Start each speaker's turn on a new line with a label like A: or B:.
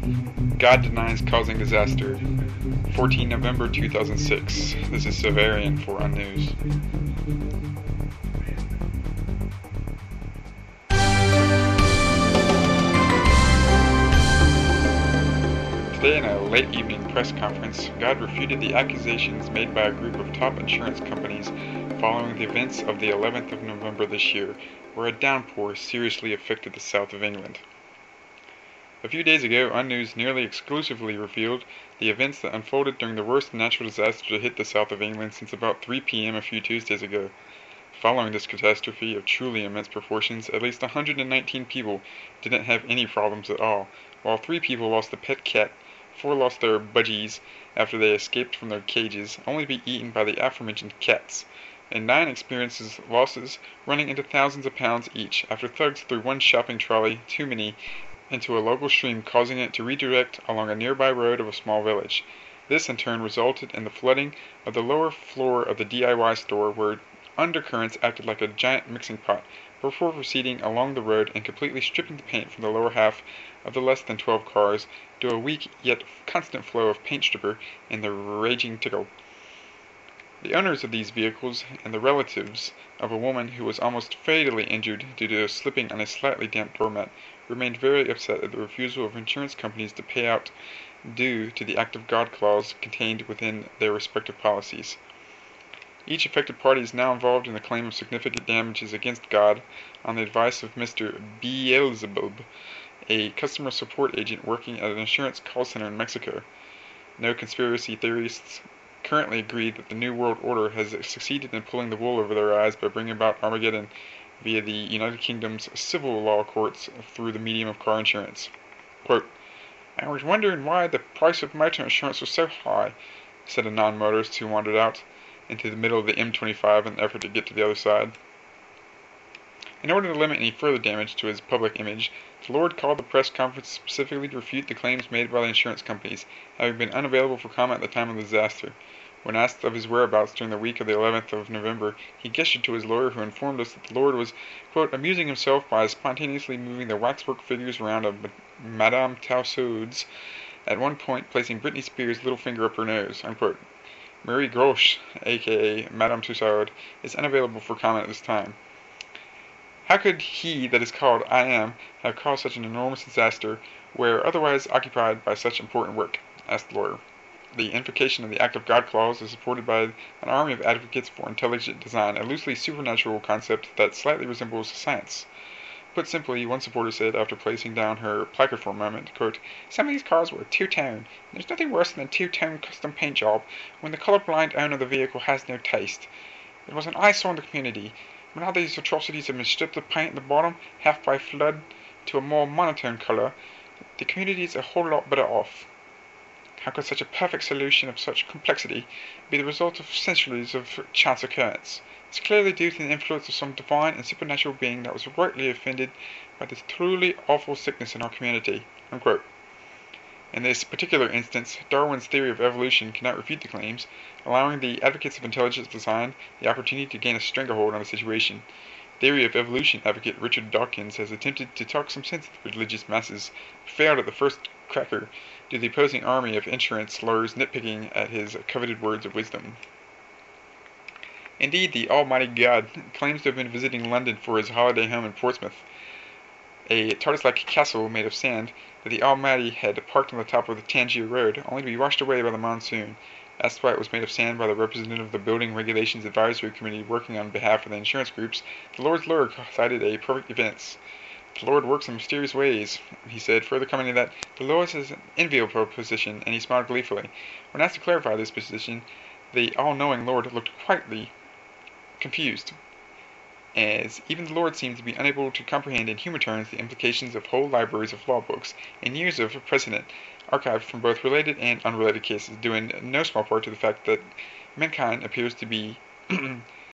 A: God denies causing disaster. 14 November 2006. This is Severian for Unnews. Today in a late evening press conference, God refuted the accusations made by a group of top insurance companies following the events of the 11th of November this year, where a downpour seriously affected the south of England. A few days ago, Unnews nearly exclusively revealed the events that unfolded during the worst natural disaster to hit the south of England since about 3 p.m. a few Tuesdays ago. Following this catastrophe of truly immense proportions, at least 119 people didn't have any problems at all, while 3 people lost a pet cat, 4 lost their budgies after they escaped from their cages, only to be eaten by the aforementioned cats, and 9 experienced losses running into thousands of pounds each after thugs threw one shopping trolley too many into a local stream, causing it to redirect along a nearby road of a small village. This in turn resulted in the flooding of the lower floor of the DIY store, where undercurrents acted like a giant mixing pot before proceeding along the road and completely stripping the paint from the lower half of the less than 12 cars to a weak yet constant flow of paint stripper and the raging tickle. The owners of these vehicles and the relatives of a woman who was almost fatally injured due to slipping on a slightly damp doormat remained very upset at the refusal of insurance companies to pay out due to the Act of God clause contained within their respective policies. Each affected party is now involved in the claim of significant damages against God on the advice of Mr. Beelzebub, a customer support agent working at an insurance call center in Mexico. No conspiracy theorists currently agree that the New World Order has succeeded in pulling the wool over their eyes by bringing about Armageddon via the United Kingdom's civil law courts through the medium of car insurance. Quote, "I was wondering why the price of motor insurance was so high," said a non-motorist who wandered out into the middle of the M25 in an effort to get to the other side. In order to limit any further damage to his public image, the Lord called the press conference specifically to refute the claims made by the insurance companies, having been unavailable for comment at the time of the disaster. When asked of his whereabouts during the week of the 11th of November, he gestured to his lawyer, who informed us that the Lord was, quote, amusing himself by spontaneously moving the waxwork figures around of Madame Tussauds, at one point placing Britney Spears' little finger up her nose, unquote. Marie Gros, aka Madame Tussaud, is unavailable for comment at this time. How could he that is called I Am have caused such an enormous disaster where otherwise occupied by such important work? Asked the lawyer. The invocation of the Act of God clause is supported by an army of advocates for intelligent design, a loosely supernatural concept that slightly resembles science. Put simply, one supporter said after placing down her placard for a moment, quote, "Some of these cars were two-tone, and there's nothing worse than a two-tone custom paint job when the colorblind owner of the vehicle has no taste. It was an eyesore in the community. When all these atrocities have been stripped of paint at the bottom, half by flood, to a more monotone color, the community is a whole lot better off. How could such a perfect solution of such complexity be the result of centuries of chance occurrence? It's clearly due to the influence of some divine and supernatural being that was rightly offended by this truly awful sickness in our community." Unquote. In this particular instance, Darwin's theory of evolution cannot refute the claims, allowing the advocates of intelligent design the opportunity to gain a stranglehold on the situation. Theory of evolution advocate Richard Dawkins has attempted to talk some sense to the religious masses, but failed at the first cracker due to the opposing army of insurance lawyers nitpicking at his coveted words of wisdom. Indeed, the Almighty God claims to have been visiting London for his holiday home in Portsmouth, a TARDIS-like castle made of sand that the Almighty had parked on the top of the Tangier Road, only to be washed away by the monsoon. Asked why it was made of sand by the representative of the Building Regulations Advisory Committee working on behalf of the insurance groups, the Lord's lawyer cited a perfect events. "The Lord works in mysterious ways," he said, further commenting that the Lord is an enviable position, and he smiled gleefully. When asked to clarify this position, the all-knowing Lord looked quite confused, as even the Lord seemed to be unable to comprehend in human terms the implications of whole libraries of law books and years of precedent archived from both related and unrelated cases, due in no small part to the fact that mankind appears to be